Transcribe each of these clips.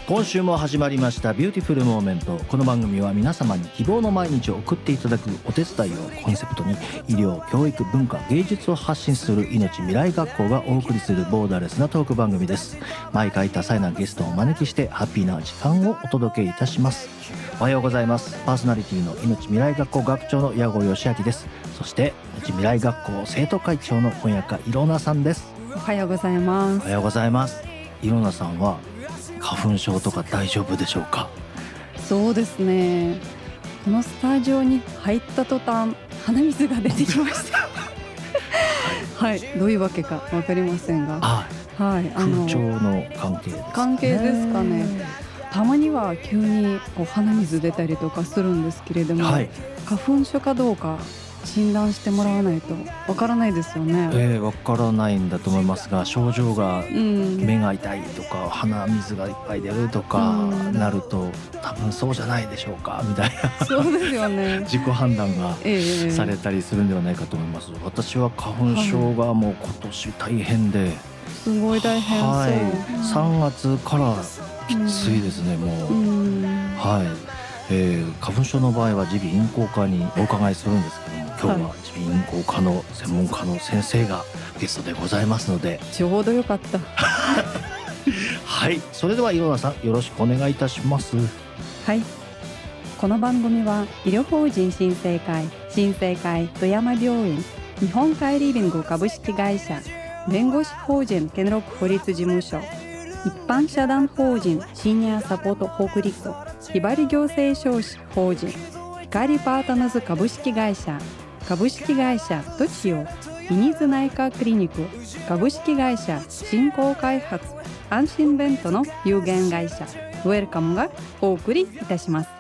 今週も始まりましたビューティフルモーメント。この番組は皆様に希望の毎日を送っていただくお手伝いをコンセプトに、医療、教育、文化、芸術を発信する命未来学校がお送りするボーダーレスなトーク番組です。毎回多彩なゲストをお招きしてハッピーな時間をお届けいたします。おはようございます。パーソナリティの命未来学校学長の矢後義明です。そして命未来学校生徒会長の本屋いろなさんです。 おはようございます。 おはようございます。いろなさんは花粉症とか大丈夫でしょうか？ そうですね、このスタジオに入った途端鼻水が出てきましたはい、どういうわけか分かりませんが、はい、 空調の関係ですね。 関係ですかね。たまには急にこう鼻水出たりとかするんですけれども、花粉症かどうか診断してもらわないとわからないですよね。 わからないんだと思いますが、症状が目が痛いとか鼻水がいっぱい出るとかなると、多分そうじゃないでしょうかみたいなそうですよね自己判断がされたりするんではないかと思います。私は花粉症がもう今年大変で、 すごい大変そう、 3月からきついですね、もう。花粉症の場合は耳鼻咽喉科にお伺いするんですけども、今日は耳鼻咽喉科の専門家の先生がゲストでございますので、 ちょうどよかったはい、それではいろなさんよろしくお願いいたします。 はい、この番組は医療法人新生会富山病院、日本カイリビング株式会社、弁護士法人健六法律事務所、一般社団法人シニアサポート北陸、ひばり行政書士法人光パートナーズ株式会社トチオ、ミニズ内科クリニック株式会社振興開発、安心ベントの有限会社ウェルカムがお送りいたします。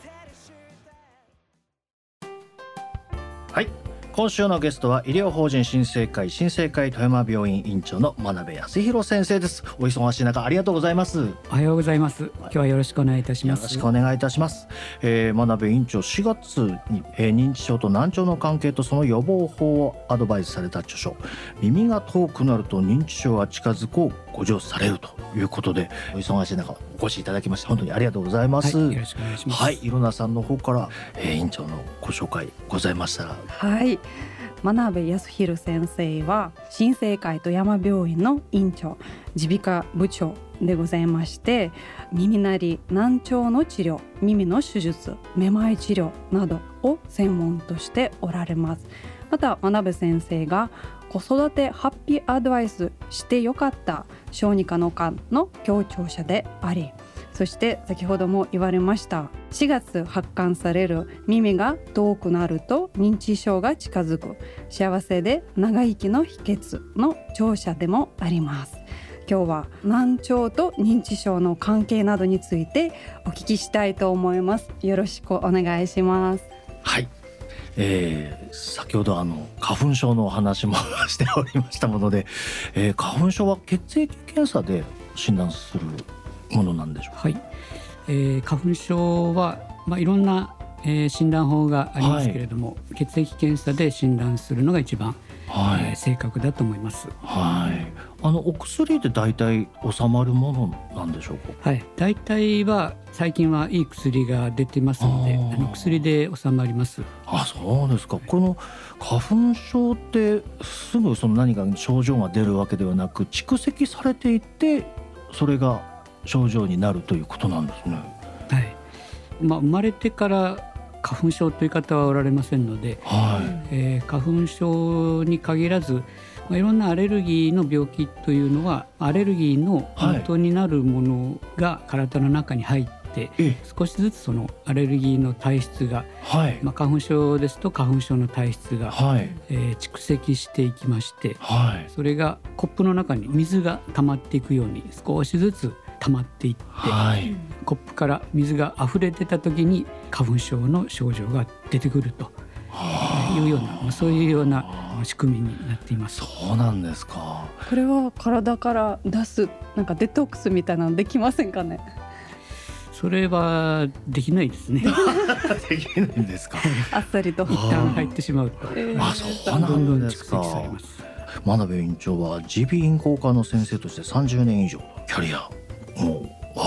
はい、今週のゲストは医療法人新生会富山病院院長の真鍋康弘先生です。お忙しい中ありがとうございます。 おはようございます。今日はよろしくお願いいたします。 よろしくお願いいたします。真鍋院長、4月に、認知症と難聴の関係とその予防法をアドバイスされた著書、耳が遠くなると認知症が近づくをご上されるということで、お忙しい中お越しいただきまして本当にありがとうございます。 よろしくお願いします。 いろなさんの方から、院長のご紹介ございましたら。 はい、真鍋康弘先生は新生会富山病院の院長、耳鼻科部長でございまして、耳鳴り、難聴の治療、耳の手術、めまい治療などを専門としておられます。また真鍋先生が子育てハッピーアドバイスしてよかった小児科の科の協調者であり、そして先ほども言われました4月発刊される耳が遠くなると認知症が近づく、幸せで長生きの秘訣の著者でもあります。今日は難聴と認知症の関係などについてお聞きしたいと思います。よろしくお願いします。 はい、先ほど花粉症のお話もしておりましたもので、花粉症は血液検査で診断するものなんでしょうか？ はい、花粉症は、いろんな、診断法がありますけれども、血液検査で診断するのが一番、正確だと思います。 お薬で大体収まるものなんでしょうか？ 大体は最近はいい薬が出てますので、薬で収まります。 そうですか。この花粉症ってすぐ何か症状が出るわけではなく、蓄積されていってそれが症状になるということなんですね。 生まれてから花粉症という方はおられませんので、花粉症に限らず、いろんなアレルギーの病気というのはアレルギーの元になるものが体の中に入って、少しずつそのアレルギーの体質が、花粉症ですと花粉症の体質が、蓄積していきまして、それがコップの中に水が溜まっていくように少しずつ溜まっていって、コップから水が溢れてた時に花粉症の症状が出てくるというような、そういうような仕組みになっています。 そうなんですか。 これは体から出すなんかデトックスみたいなのできませんかね？ それはできないですねできないんですか？ あっさりと一旦入ってしまうと、 そうなんですか。 どんどん蓄積されます。 真鍋院長は耳鼻咽喉科の先生として30年以上キャリアもあ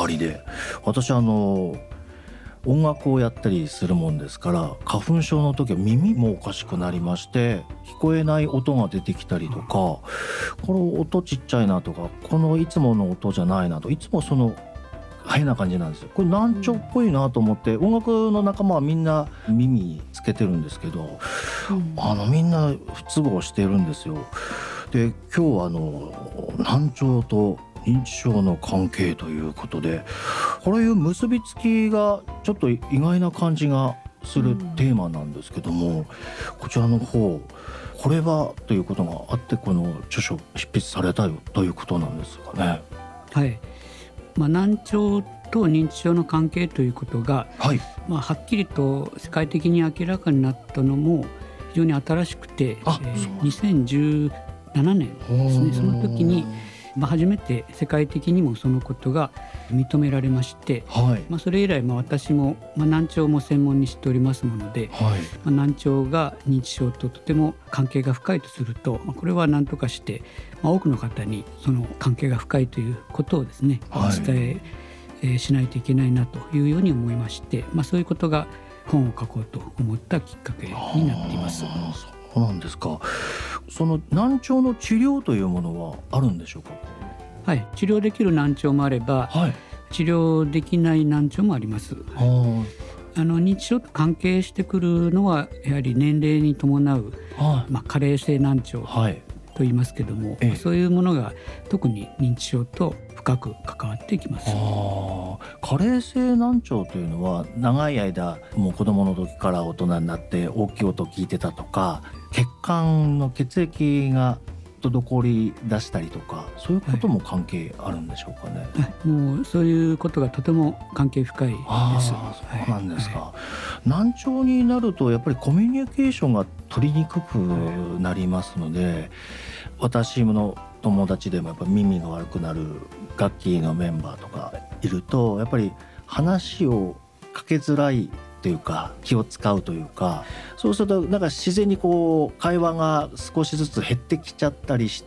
わりで、私音楽をやったりするもんですから、花粉症の時は耳もおかしくなりまして、聞こえない音が出てきたりとか、この音ちっちゃいなとか、このいつもの音じゃないなと、いつもその変な感じなんですよ。これ難聴っぽいなと思って、音楽の仲間はみんな耳つけてるんですけど、みんな不都合してるんですよ。で、今日は難聴と認知症の関係ということで、こういう結びつきがちょっと意外な感じがするテーマなんですけども、こちらの方、これはということがあって、この著書執筆されたということなんですかね。 はい、難聴と認知症の関係ということが、 はい、 はっきりと世界的に明らかになったのも非常に新しくて、2017年ですね。その時に初めて世界的にもそのことが認められまして、それ以来私も難聴も専門にしておりますもので、難聴が認知症ととても関係が深いとすると、これは何とかして多くの方にその関係が深いということをですね、伝えしないといけないなというように思いまして、そういうことが本を書こうと思ったきっかけになっています。 そうなんですか。その難聴の治療というものはあるんでしょうか。 はい、治療できる難聴もあれば、治療できない難聴もあります。認知症と関係してくるのはやはり年齢に伴う、加齢性難聴と言いますけども、そういうものが特に認知症と深く関わってきます。 加齢性難聴というのは、長い間もう子どもの時から大人になって大きい音を聞いてたとか、血管の血液が滞り出したりとか、そういうことも関係あるんでしょうかね。 もうそういうことがとても関係深いです。 そうなんですか。難聴になるとやっぱりコミュニケーションが取りにくくなりますので、私の友達でもやっぱり耳が悪くなる楽器のメンバーとかいると、やっぱり話をかけづらいというか、気を使うというか、そうするとなんか自然に会話が少しずつ減ってきちゃったりして、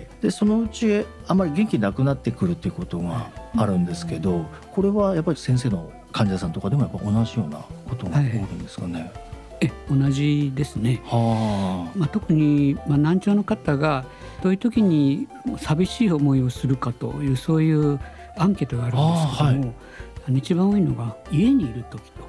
でそのうちあまり元気なくなってくるっていうことがあるんですけど、これはやっぱり先生の患者さんとかでもやっぱ同じようなことが起こるんですかね。 同じですね。特に難聴の方がどういう時に寂しい思いをするかという、そういうアンケートがあるんですけども、一番多いのが家にいる時と、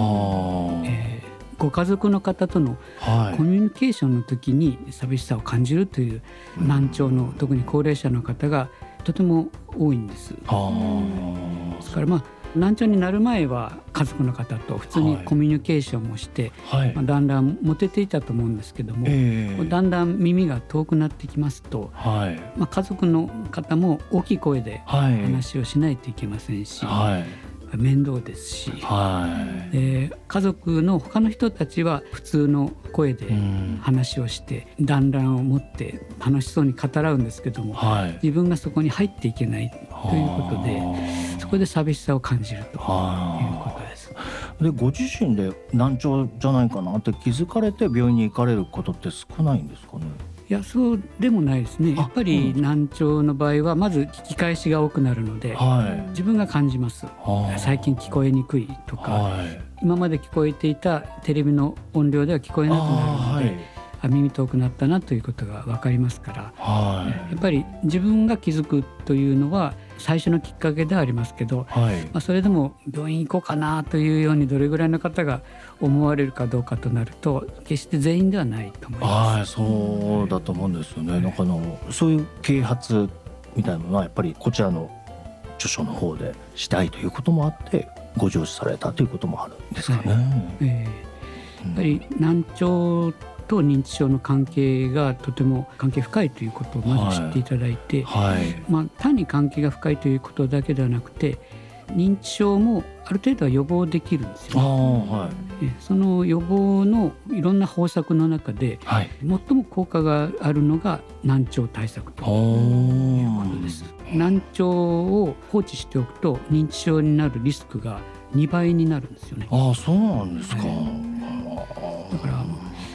ご家族の方とのコミュニケーションの時に寂しさを感じるという難聴の、特に高齢者の方がとても多いんです。ですから難聴になる前は家族の方と普通にコミュニケーションもして、だんだんモテていたと思うんですけども、だんだん耳が遠くなってきますと、家族の方も大きい声で話をしないといけませんし、面倒ですし、家族の他の人たちは普通の声で話をして団らんを持って楽しそうに語らうんですけども、自分がそこに入っていけないということで、そこで寂しさを感じるということです。 で、ご自身で難聴じゃないかなって気づかれて病院に行かれることって少ないんですかね。 いや、そうでもないですね。やっぱり難聴の場合はまず聞き返しが多くなるので、自分が感じます。最近聞こえにくいとか、今まで聞こえていたテレビの音量では聞こえなくなるので、耳遠くなったなということが分かりますから、やっぱり自分が気づくというのは最初のきっかけではありますけど、それでも病院行こうかなというようにどれぐらいの方が思われるかどうかとなると、決して全員ではないと思います。 そうだと思うんですよね。なんかそういう啓発みたいなのはやっぱりこちらの著書の方でしたいということもあってご上司されたということもあるんですかね。 やっぱり難聴と認知症の関係がとても関係深いということをまず知っていただいて、単に関係が深いということだけではなくて、認知症もある程度は予防できるんですよね。その予防のいろんな方策の中で、最も効果があるのが難聴対策ということです。難聴を放置しておくと認知症になるリスクが2倍になるんですよね。 そうなんですか。 だから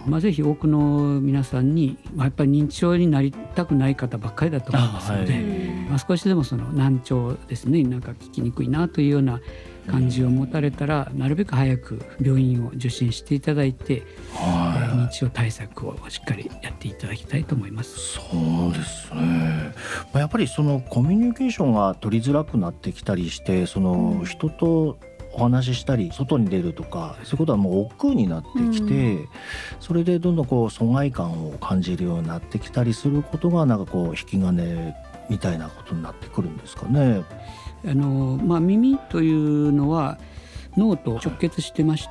ぜひ多くの皆さんに、やっぱり認知症になりたくない方ばっかりだと思いますので、少しでもその難聴ですね、なんか聞きにくいなというような感じを持たれたら、なるべく早く病院を受診していただいて、認知症対策をしっかりやっていただきたいと思います。 そうですね。やっぱりそのコミュニケーションが取りづらくなってきたりして、その人とお話ししたり外に出るとか、そういうことはもう億劫になってきて、それでどんどんこう疎外感を感じるようになってきたりすることが、なんかこう引き金みたいなことになってくるんですかね。 耳というのは脳と直結してまして、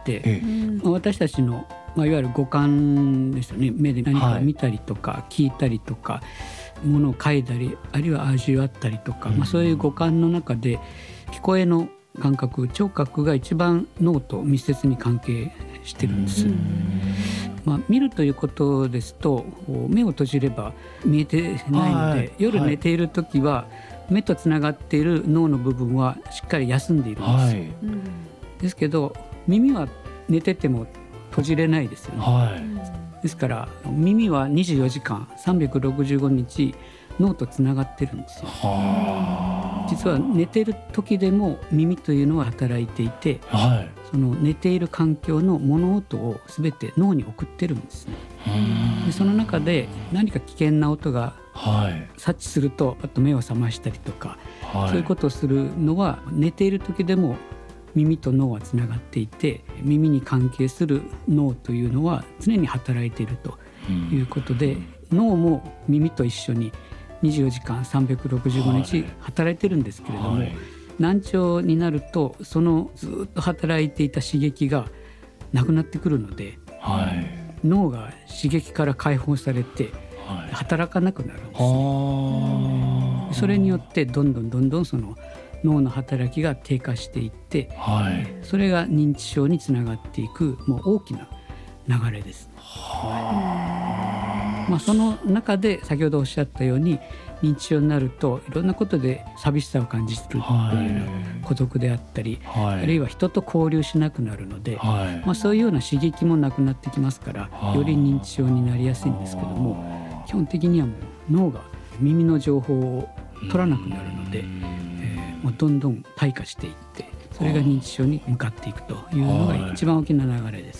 私たちの、いわゆる五感ですよね。目で何か見たりとか、聞いたりとか、物を嗅いだり、あるいは味わったりとか、そういう五感の中で聞こえの感覚、聴覚が一番脳と密接に関係してるんです。見るということですと、目を閉じれば見えてないので、夜寝ている時は目とつながっている脳の部分はしっかり休んでいるんですよ。ですけど耳は寝てても閉じれないですよね。ですから耳は24時間365日脳とつながってるんですよ。実は寝ている時でも耳というのは働いていて、その寝ている環境の物音を全て脳に送ってるんですね。でその中で何か危険な音が察知するとパッと目を覚ましたりとか、そういうことをするのは寝ている時でも耳と脳はつながっていて、耳に関係する脳というのは常に働いているということで、脳も耳と一緒に24時間365日働いてるんですけれども、難聴になるとそのずっと働いていた刺激がなくなってくるので、脳が刺激から解放されて働かなくなるんです。それによってどんどんその脳の働きが低下していって、それが認知症につながっていくもう大きな流れです。その中で先ほどおっしゃったように、認知症になるといろんなことで寂しさを感じるというような孤独であったり、あるいは人と交流しなくなるので、そういうような刺激もなくなってきますから、より認知症になりやすいんですけども、基本的にはもう脳が耳の情報を取らなくなるので、もうどんどん退化していって、それが認知症に向かっていくというのが一番大きな流れです。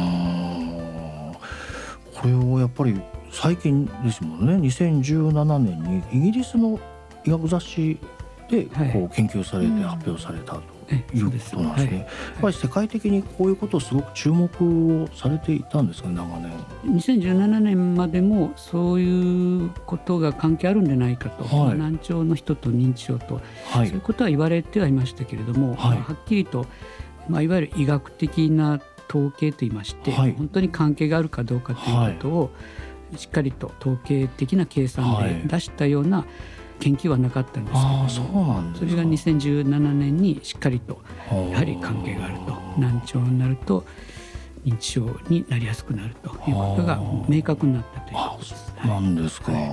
これをやっぱり最近ですもんね。2017年にイギリスの医学雑誌でこう研究されて発表されたということなんですね。やっぱり世界的にこういうことをすごく注目をされていたんですかね、長年。 2017年までもそういうことが関係あるんじゃないかと、難聴の人と認知症と、そういうことは言われてはいましたけれども、はっきりと、いわゆる医学的な統計といいまして、本当に関係があるかどうかということをしっかりと統計的な計算で出したような研究はなかったんですけれども、それが2017年にしっかりとやはり関係があると、難聴になると認知症になりやすくなるということが明確になったということです。 なんですか。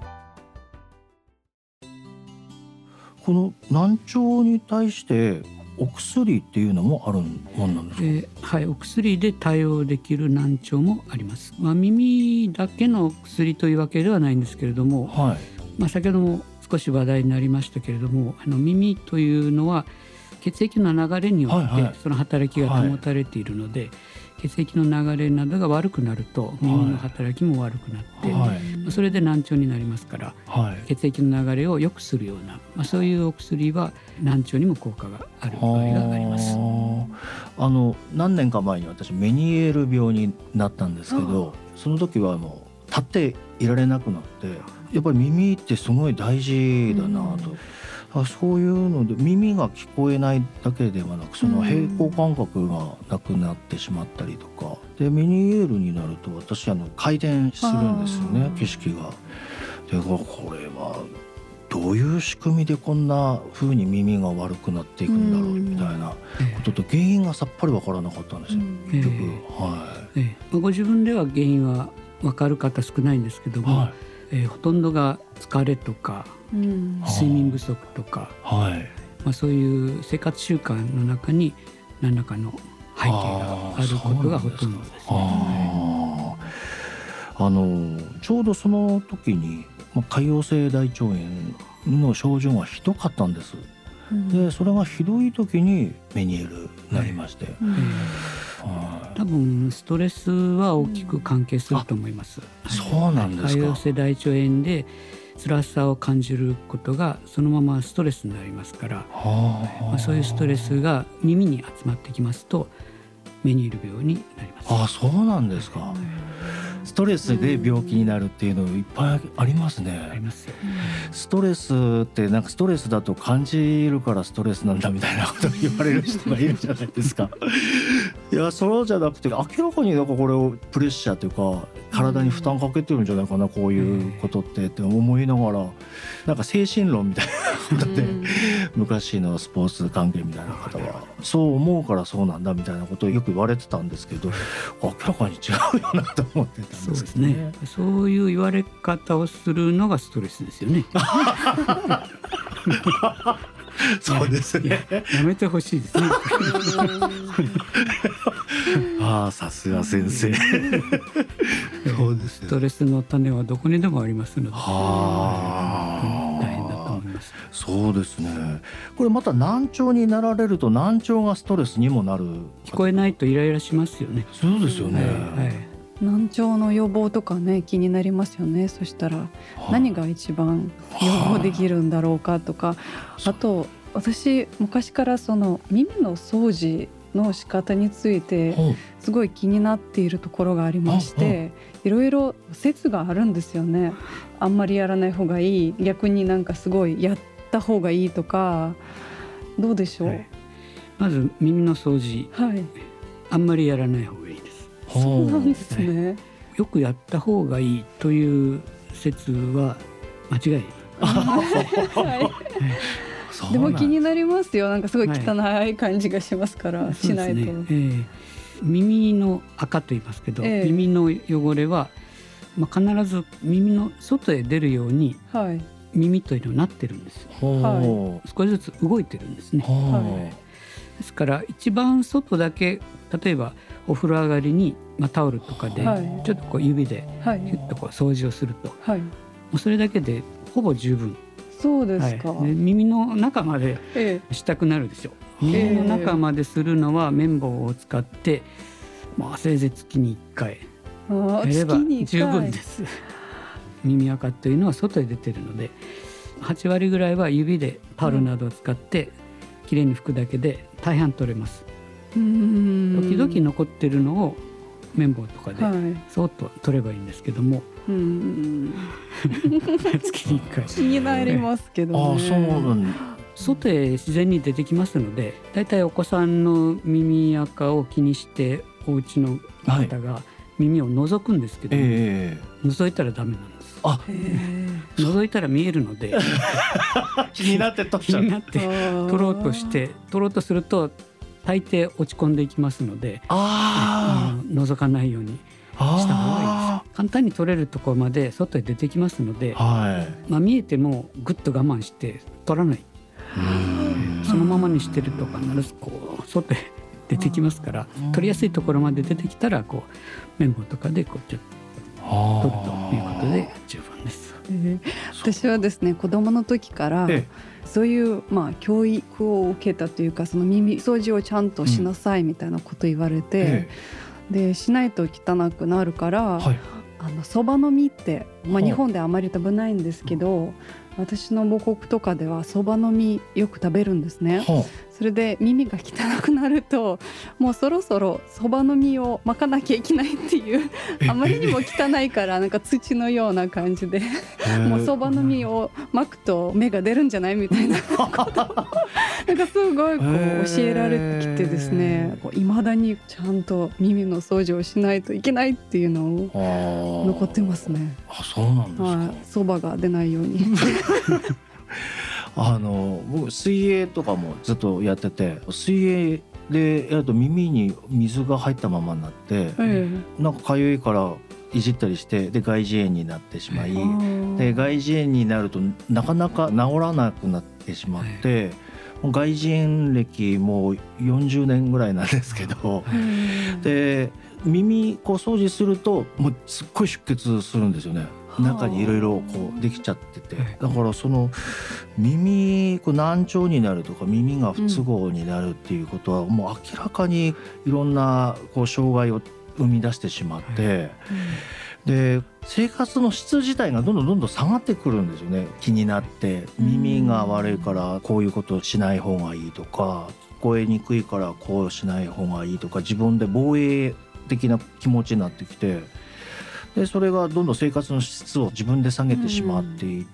この難聴に対してお薬っていうのもあるもんなんですか。 お薬で対応できる難聴もあります。耳だけの薬というわけではないんですけれども、先ほども少し話題になりましたけれども、耳というのは血液の流れによってその働きが保たれているので、血液の流れなどが悪くなると耳の働きも悪くなって、それで難聴になりますから、血液の流れを良くするような、そういうお薬は難聴にも効果がある場合があります。 何年か前に私メニエール病になったんですけど、その時はもう立っていられなくなって、やっぱり耳ってすごい大事だなと。そういうので耳が聞こえないだけではなく、その平衡感覚がなくなってしまったりとかで、メニエールになると私回転するんですよね、景色が。でこれはどういう仕組みでこんな風に耳が悪くなっていくんだろうみたいなことと、原因がさっぱり分からなかったんですよ、結局。 ご自分では原因は分かる方少ないんですけども、ほとんどが疲れとか睡眠不足とか、そういう生活習慣の中に何らかの背景があることがほとんどですね。 ちょうどその時に潰瘍性大腸炎の症状がひどかったんです。でそれがひどい時にメニエールになりまして、 多分ストレスは大きく関係すると思います。 そうなんですか。 潰瘍性大腸炎で辛さを感じることがそのままストレスになりますから、そういうストレスが耳に集まってきますとメニエール病になります。 そうなんですか。ストレスで病気になるっていうのいっぱいありますね。 ありますよ。 ストレスってなんかストレスだと感じるからストレスなんだみたいなことを言われる人がいるじゃないですか。いやそうじゃなくて明らかになんかこれをプレッシャーというか体に負担かけてるんじゃないかな、こういうことって思いながら、なんか精神論みたいなことで昔のスポーツ関係みたいな方はそう思うからそうなんだみたいなことをよく言われてたんですけど、明らかに違うよなと思ってたんですけどね。 そうですね。そういう言われ方をするのがストレスですよね。 そうですね。 やめてほしいですね。 さすが先生。そうです。 ストレスの種はどこにでもありますので、大変だと思います。 そうですね。これまた難聴になられると難聴がストレスにもなる。 聞こえないとイライラしますよね。 そうですよね。 難聴の予防とかね気になりますよね。そしたら何が一番予防できるんだろうかとか、あと私昔からその耳の掃除の仕方についてすごい気になっているところがありまして、いろいろ説があるんですよね。あんまりやらない方がいい、逆になんかすごいやった方がいいとか、どうでしょう。 まず耳の掃除、あんまりやらない方がいいです。 そうなんですね。 よくやった方がいいという説は間違い。 でも気になりますよ。なんかすごい汚い感じがしますから、しないと。 耳の赤と言いますけど、耳の汚れは、必ず耳の外へ出るように、耳というのはなってるんですよ。少しずつ動いてるんですね。ですから一番外だけ、例えばお風呂上がりに、タオルとかでちょっとこう指でヒュッとこう掃除をすると、もうそれだけでほぼ十分。 そうですか。 で耳の中までしたくなるでしょう。耳の中までするのは綿棒を使って、せいぜい月に1回やれば十分です。耳垢というのは外へ出てるので、8割ぐらいは指でタオルなどを使ってきれいに拭くだけで大半取れます。時々残ってるのを綿棒とかでそーっと取ればいいんですけども、月に1回気になりますけどね。 外へ自然に出てきますので、だいたいお子さんの耳垢を気にしてお家の方が耳を覗くんですけど、覗いたらダメなんです。覗いたら見えるので気になって取取ろうとすると大抵落ち込んでいきますので、覗かないようにした方がいいです。簡単に取れるところまで外へ出てきますので、見えてもぐっと我慢して取らない、そのままにしてると必ずこう外へ出てきますから、取りやすいところまで出てきたらこう綿棒とかでこうちょっと取るということで十分です。 私はですね、子供の時からそういう教育を受けたというか、その耳掃除をちゃんとしなさいみたいなこと言われて、でしないと汚くなるから、そばの実って、日本であまり食べないんですけど、私の母国とかではそばの実よく食べるんですね。それで耳が汚くなると、もうそろそろそばの実をまかなきゃいけないっていう、あまりにも汚いからなんか土のような感じで、もうそばの実をまくと芽が出るんじゃないみたいなことをなんかすごいこう教えられてきてですね、いまだにちゃんと耳の掃除をしないといけないっていうのを残ってますね。 そうなんですか。 そばが出ないように僕水泳とかもずっとやってて、水泳でやると耳に水が入ったままになって、なんか痒いからいじったりして、で外耳炎になってしまい、で外耳炎になるとなかなか治らなくなってしまって、 外人歴もう40年ぐらいなんですけど、で耳こう掃除するともうすっごい出血するんですよね。中にいろいろこうできちゃってて、だからその耳こう難聴になるとか耳が不都合になるっていうことはもう明らかにいろんなこう障害を生み出してしまって、で生活の質自体がどんどん下がってくるんですよね。気になって耳が悪いからこういうことをしない方がいいとか、聞こえにくいからこうしない方がいいとか、自分で防衛的な気持ちになってきて、でそれがどんどん生活の質を自分で下げてしまっていって、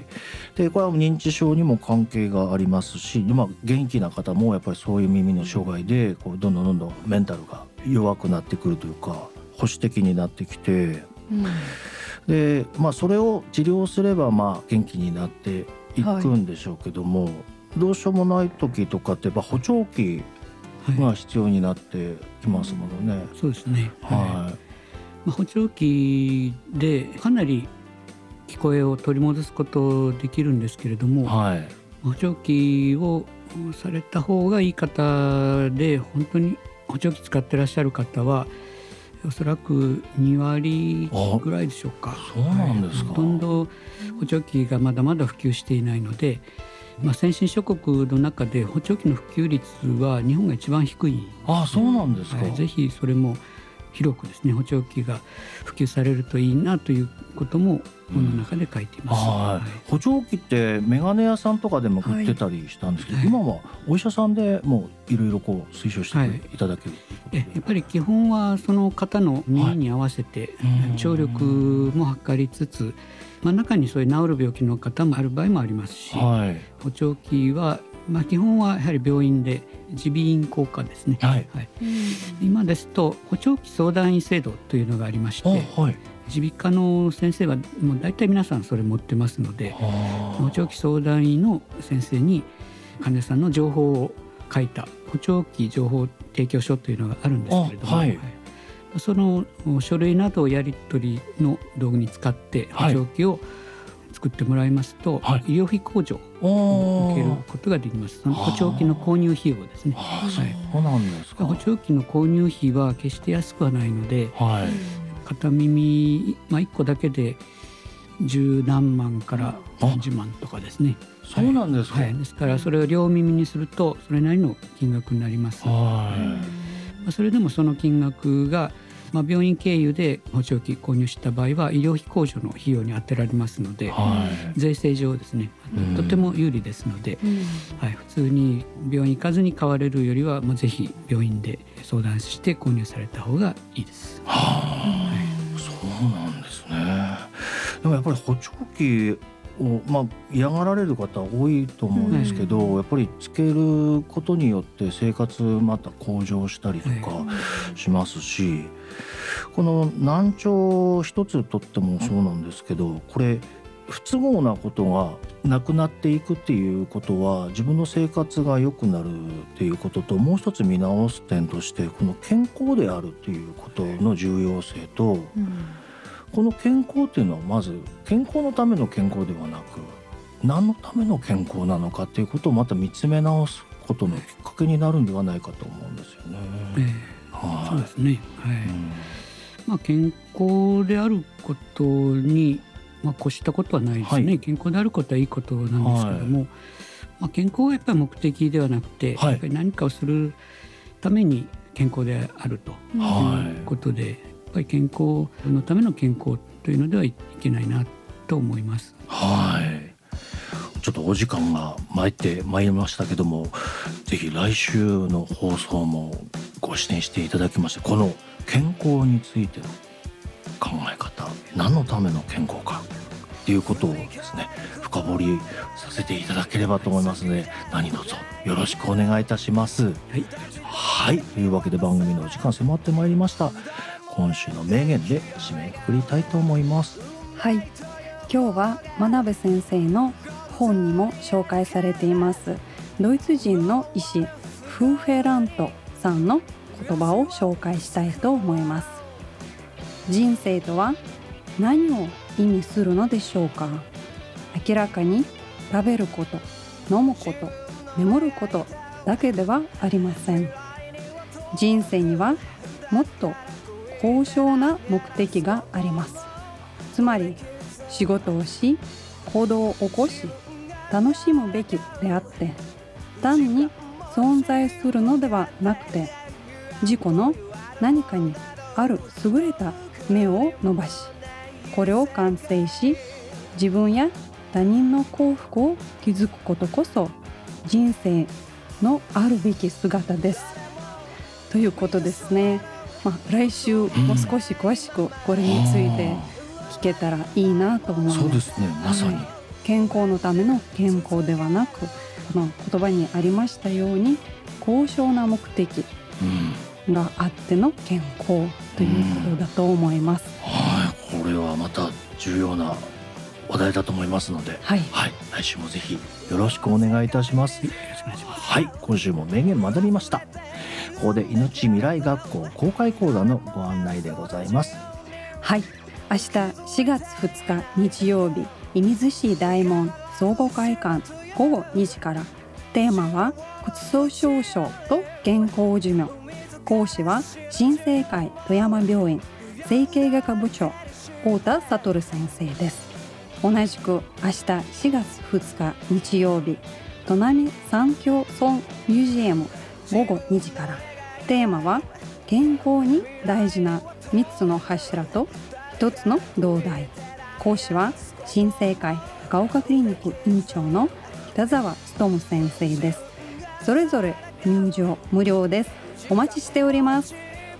でこれは認知症にも関係がありますし、元気な方もやっぱりそういう耳の障害でこうどんどんメンタルが弱くなってくるというか保守的になってきて、でそれを治療すれば元気になっていくんでしょうけども、どうしようもない時とかってやっぱ補聴器が必要になってきますものね。 そうですね、補聴器でかなり聞こえを取り戻すことできるんですけれども、補聴器をされた方がいい方で、本当に補聴器使ってらっしゃる方はおそらく2割ぐらいでしょうか。 そうなんですか。 ほとんど補聴器がまだまだ普及していないので、先進諸国の中で補聴器の普及率は日本が一番低い。 そうなんですか。 ぜひそれも広くですね、補聴器が普及されるといいなということも本の中で書いています。 補聴器ってメガネ屋さんとかでも売ってたりしたんですけど、今はお医者さんでもいろいろ推奨していただけるということで、 やっぱり基本はその方の耳に合わせて聴力も測りつつ、中にそういう治る病気の方もある場合もありますし、補聴器は基本はやはり病院で耳鼻咽喉科ですね、今ですと補聴器相談員制度というのがありまして、耳鼻科の先生はもう大体皆さんそれ持ってますので、補聴器相談員の先生に患者さんの情報を書いた補聴器情報提供書というのがあるんですけれども、その書類などをやり取りの道具に使って補聴器を作ってもらいますと、医療費控除を受けることができます。その補聴器の購入費用ですね。 そうなんですか。 補聴器の購入費は決して安くはないので、片耳、1個だけで10何万から30万とかですね。 そうなんですか。 ですからそれを両耳にするとそれなりの金額になります。それでもその金額が病院経由で補聴器購入した場合は医療費控除の費用に充てられますので、税制上ですねとても有利ですので、普通に病院行かずに買われるよりはぜひ病院で相談して購入された方がいいです。 そうなんですね。でもやっぱり補聴器を嫌がられる方多いと思うんですけど、やっぱりつけることによって生活また向上したりとかしますし、この難聴一つとってもそうなんですけど、これ不都合なことがなくなっていくっていうことは自分の生活が良くなるっていうことと、もう一つ見直す点としてこの健康であるっていうことの重要性と、この健康っていうのはまず健康のための健康ではなく何のための健康なのかっていうことをまた見つめ直すことのきっかけになるんではないかと思うんですよね。 そうですね。健康であることに越したことはないですね。健康であることはいいことなんですけども、健康はやっぱり目的ではなくて、やっぱり何かをするために健康であるということで、やっぱり健康のための健康というのではいけないなと思います。 ちょっとお時間が参りましたけども、ぜひ来週の放送もご出演していただきまして、この健康についての考え方、何のための健康かっていうことをですね深掘りさせていただければと思いますので、何卒よろしくお願いいたします。というわけで番組のお時間迫ってまいりました。今週の名言で締めくくりたいと思います。 今日は真鍋先生の本にも紹介されていますドイツ人の医師フーフェラントさんの言葉を紹介したいと思います。人生とは何を意味するのでしょうか。明らかに食べること、飲むこと、 眠ることだけではありません。人生にはもっと高尚な目的があります。つまり仕事をし、行動を起こし、楽しむべきであって、単に存在するのではなくて、自己の何かにある優れた目を伸ばし、これを完成し、自分や他人の幸福を築くことこそ人生のあるべき姿です。ということですね。来週もう少し詳しくこれについて聞けたらいいなと思います。 そうですね、まさに、 健康のための健康ではなく、言葉にありましたように高尚な目的があっての健康ということだと思います。 これはまた重要な話題だと思いますので、来週もぜひよろしくお願いいたします。よろしくお願いします。今週も名言学びました。ここで命未来学校公開講座のご案内でございます。 明日4月2日日曜日、射水市大門総合会館午後2時から、テーマは骨粗しょう症と健康寿命。講師は新生会富山病院整形外科部長太田悟先生です。同じく明日4月2日日曜日、砺波三峡村ミュージアム午後2時から、テーマは健康に大事な3つの柱と1つの土台。講師は新生会高岡クリニック院長の北澤勉先生です。それぞれ入場無料です。お待ちしております。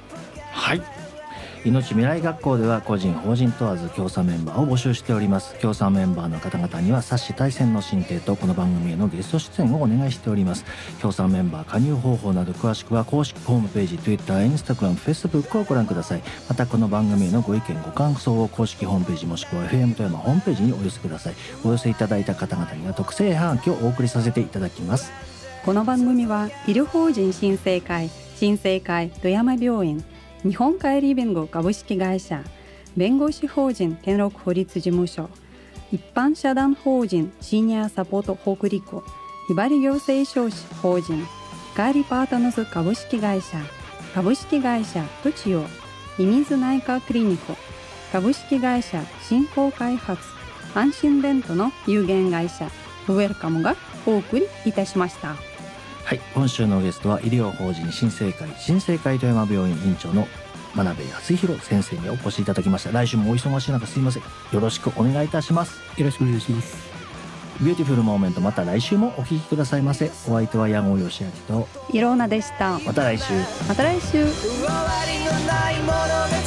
命未来学校では個人法人問わず協賛メンバーを募集しております。協賛メンバーの方々には冊子対戦の進呈とこの番組へのゲスト出演をお願いしております。協賛メンバー加入方法など詳しくは公式ホームページ Twitter、Instagram、Facebook をご覧ください。またこの番組へのご意見ご感想を公式ホームページもしくは FM 富山ホームページにお寄せください。お寄せいただいた方々には特製はがきをお送りさせていただきます。 この番組は医療法人新生会富山病院、日本帰り弁護株式会社、弁護士法人天禄法律事務所、一般社団法人シニアサポート北陸、ひばり行政書士法人光パートナーズ株式会社とちお、射水内科クリニック株式会社振興開発、安心ベントの有限会社ウェルカムがお送りいたしました。 今週のゲストは医療法人新生会富山病院院長の真鍋康弘先生にお越しいただきました。来週もお忙しい中すいません。よろしくお願いいたします。 よろしくお願いします。 ビューティフルモーメント、また来週もお聞きくださいませ。お相手は矢後義明といろうなでした。 また来週。 終わりのないもので